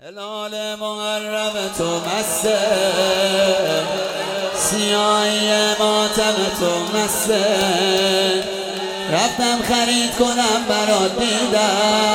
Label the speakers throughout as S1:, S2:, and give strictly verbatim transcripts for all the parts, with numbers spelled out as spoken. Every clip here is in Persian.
S1: هلال محرم تو مسته، سیاهی ماتم تو مسته. رفتم خرید کنم برات دیدم،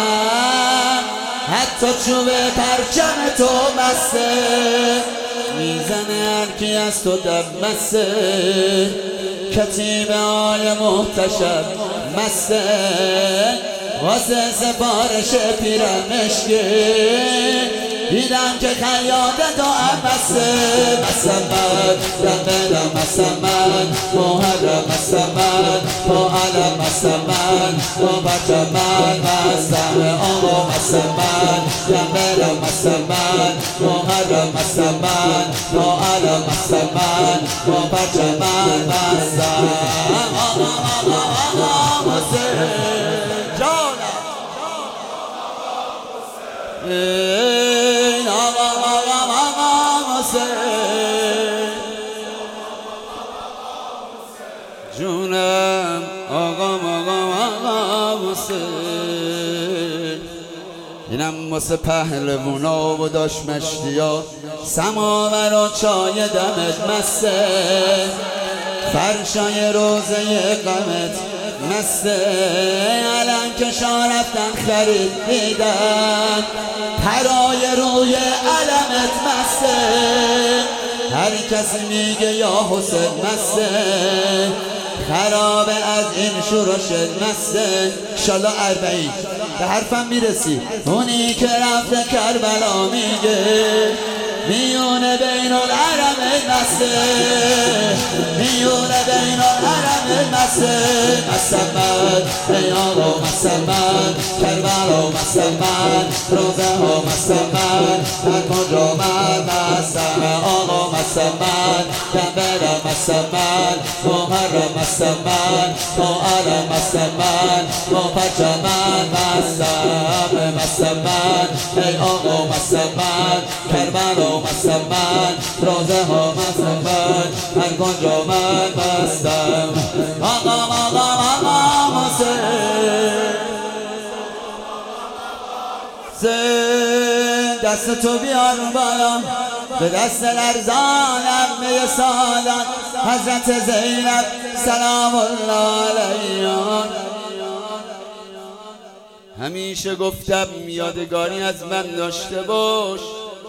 S1: حتی چوب پرچم تو مسته. میزنه هرکی از تو دم مسته، کتیبه های محتشم مسته. واسه سفارش پیرمشکی دیدم که خیاط تو هم مسته. مسمن دم مسمن محرم مسمن با علم مسمن با بچمن مستم آقا مسمن دم مسمن محرم مسمن با علم مسمن با بچمن مستم آقا آقا آقا مسته ای آقا آقا آقا حسین جونم آقا آقا آقا حسین. اینم واسه پهلوونا و داشت مشتیا، سماور و چای دمت مسته. فرشای روزه غمت مسته. علم کشا رفتن خرید دیدن، پرای روی علمت مسته. هر کسی میگه یا حسین مسته، خرابه از این شورشت مسته. شالا اربعین به حرفم میرسی، اونی که رفته کربلا میگه میونه بین الحرم مسته، میونه بین الحرم مسته. مسمن ای آقا مسمن کربلا مسمن روزه ها مسمن هر کجا من مستم آقا مسمن کربلا مسمن محرم مسمن با علم مسمن با پرچمن مستم. مسمن ای آقا مسمن کربلا مسمن روزه ها مسمن هر کجا من مستم آقا آقا آقا حسین. دست تو بیار بالا به دست لرزانم می سالان حضرت زینب سلام الله علیها. همیشه گفتم یادگاری از من داشته باش،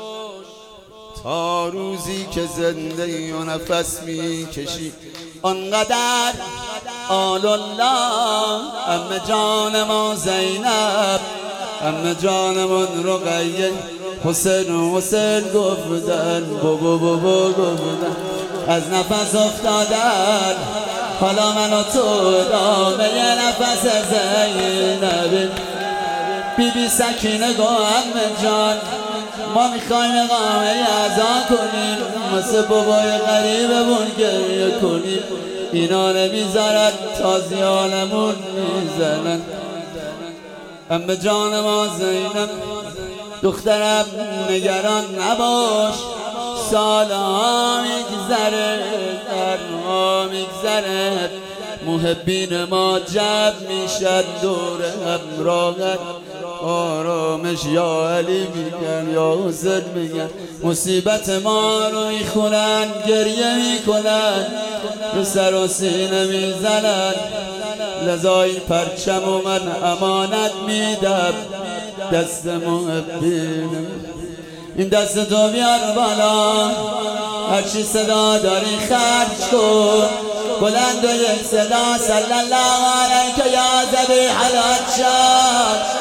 S1: تا روزی که زنده و نفس میکشی آنقدر آل الله. ام جان ما زینب، ام جانمون رقیه، حسین حسین گفتن بابا بابا گفتن از نفس افتادن. حالا من و تو دامه یه نفس زینب. بی بی سکینه گو ام جان، ما میخوایم اقامه ازا کنیم، مثل بابای غریبمون گریه کنیم. اینا نمیذارن تازیانمون میزنن. ام جان ما زینب دخترم نگران نباش، سالها میگذره قرنها میگذره، محبین ما جمع میشن دور همراهت. آرامش یا علی میگن یا حسین میگن، مصیبت ما رو میخونن گریه میکنن، به سر و سینه میزنن. لذا این پرچم و من امانت میدم دست محبین. این دست تو بیار بالا، هرچی صدا داری خرج کن، بلند و یک صدا صلی الله علیک یا ذبیح العطشان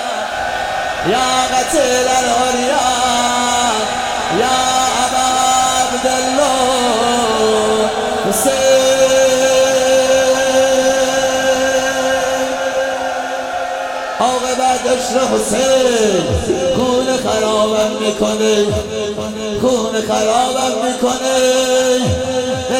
S1: یا قتیل العریان یا ابا عبدالله حسین. عاقبت عشق حسین خون خرابم میکنه، خون خرابم میکنه.